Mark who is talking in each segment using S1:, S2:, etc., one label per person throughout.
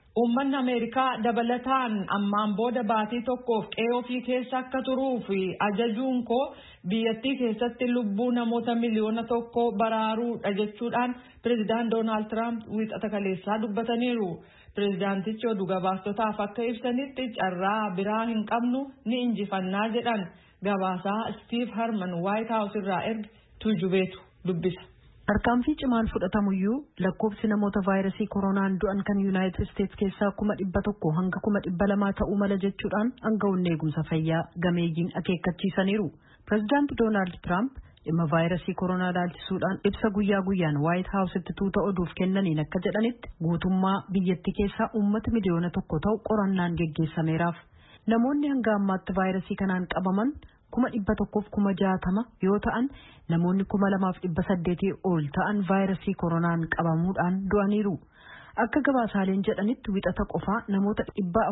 S1: Uummanni Ameerikaa dabalataan ammaan booda baatii tokkoof qe'ee ofii keessa akka turuu fi ajajuun koo biyyattii keessatti lubbuu namoota miliyoona tokko baraaruudha jechuudhaan pireezidaant Doonaald Tiraamp wiixata kaleessaa dubbataniiru. Pireezidaantichi oduu gabaastotaaf akka ibsanitti carraa biraa hin qabnu ni injifannaa jedhan. Gabaasaa Steve Harman White House irraa erge tujubeetu dubbisa.
S2: Tarkaanfii cimaan fudhatamuyyuu lakkoofsi namoota vaayirasii koronaan du'an kan Yuunaayitid Isteetsi keessaa 100,000 hanga 200,000 ta'uu mala jechuudhaan aangawoonni eegumsa fayyaa gameeyyiin akeekkachiisaniiru. Pireezidaanti Doonaald Tiraamp dhimma vaayirasii koronaa ilaalchisuudhaan ibsa guyyaa guyyaan White House'tti tuuta oduuf kennaniin akka jedhanitti guutummaa biyyattii keessaa uummata miliyoona 1 ta'u qorannaan geggeessameeraaf. Namoonni hanga ammaatti vaayirasii kanaan qabaman 160,000 yoo ta'an namoonni 2,800 ol ta'an vaayirasii koronaan qabamuudhaan du'aniiru. Akka gabaasaaleen jedhanitti wixata qofaa namoota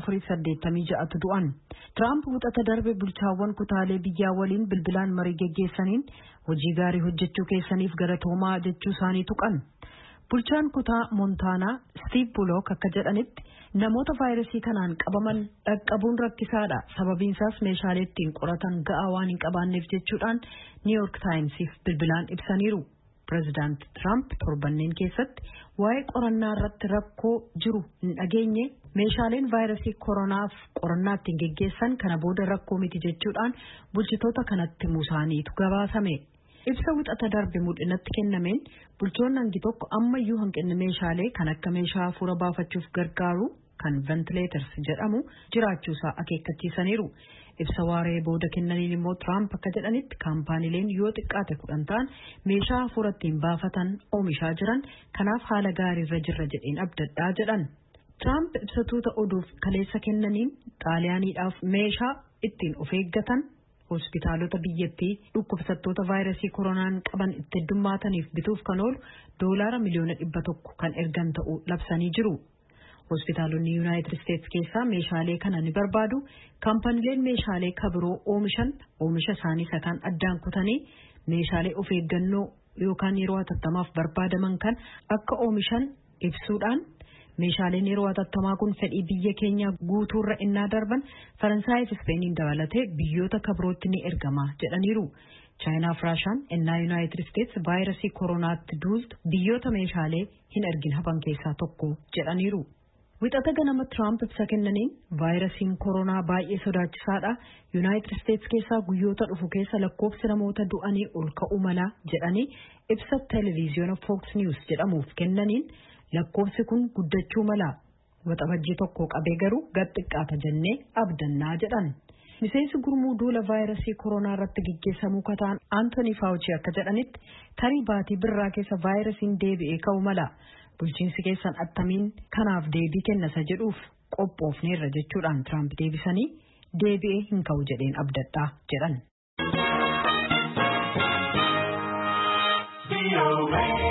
S2: 486 du'an. Tiraamp wixata darbe bulchaawwan kutaalee biyyaa waliin bilbilaan marii geggeessaniin hojii gaarii hojjechuu keessaniif galatoomaa jechuu isaanii tuqan. Bulchaan kutaa Montaanaa Steve Bullock akka jedhanitti namoota vaayirasii kanaan qabaman dhaqqabuun rakkisaadha. Sababiin isaas meeshaalee ittiin qoratan ga'aa waan hin qabaanneef jechuudhaan New York Timesiif bilbilaan ibsaniiru. Pireezidaanti Tiraamp torbanneen keessatti waa'ee qorannaa irratti rakkoo jiru hin dhageenye meeshaaleen vaayirasii koronaaf qorannaa ittiin geggeessan kana booda rakkoo miti jechuudhaan bulchitoota kanatti musaaniitu gabaasame. Ibsa wixata darbe mul'inatti kennameen bulchoonni hangi tokko ammayyuu hanqinni meeshaalee kan akka meeshaa hafuura baafachuuf gargaaru kan ventileeters jedhamu jiraachuusaa akeekkachiisaniiru. Ibsa waaree booda kennaniin immoo Tiraamp akka jedhanitti kaampaaniileen yoo xiqqaate 10 ta'an meeshaa hafuura ittiin baafatan oomishaa jiran kanaaf haala gaariirra jirra jedheen abdadhaa jedhan. Tiraamp ibsa tuuta oduuf kaleessa kennaniin xaaliyaaniidhaaf meeshaa ittiin of eeggatan hospitaalota biyyattii dhukkubsattoota vaayirasii koronaan qaban itti heddummaataniif bituuf kan oolu $100 miliyoona kan ergan ta'uu labsanii jiru. Hospitaalonni Yuunaayitid Isteetsi keessaa meeshaalee kana ni barbaadu. Kaampaniileen meeshaalee kabiroo oomishan oomisha isaanii sakaan addaan kutanii meeshaalee of eeggannoo yookaan yeroo hatattamaaf barbaadaman kan akka oomishan ibsuudhaan meeshaaleen yeroo hatattamaa kun fedhii biyya keenya guutuurra innaa darban Faransaayii fi Ispeeniin dabalatee biyyoota kabirootti ni ergama jedhaniiru. Chaayinaa fi Raashaan innaa Yuunaayitid Isteetsi vaayirasii koronaatti duultu biyyoota meeshaalee hin ergin hafan keessaa tokko jedhaniiru. Wixata ganama Tiraamp ibsa kennaniin vaayirasiin koronaa baay'ee sodaachisaadha. Yuunaayitid Isteetsi keessaa guyyoota dhufu keessa lakkoofsi namoota du'anii ol ka'uu mala jedhanii ibsa televiziyoona Fox News jedhamuuf kennaniin lakkoofsi kun guddachuu mala. Waxabajjii tokko qabee garuu gad xiqqaata jennee abdannaa jedhan. Miseensi gurmuu duula vaayirasii koronaa irratti gaggeessamuu kataan Anthony Fauci akka jedhanitti tarii baatii birraa keessa vaayirasiin deebi'ee ka'uu mala. Bulchiinsi keessan attamiin kanaaf deebii kennasa jedhuuf qophoofneerra jechuudhaan Tiraamp deebisanii deebi'ee hin ka'u jedheen abdadhaa jedhan.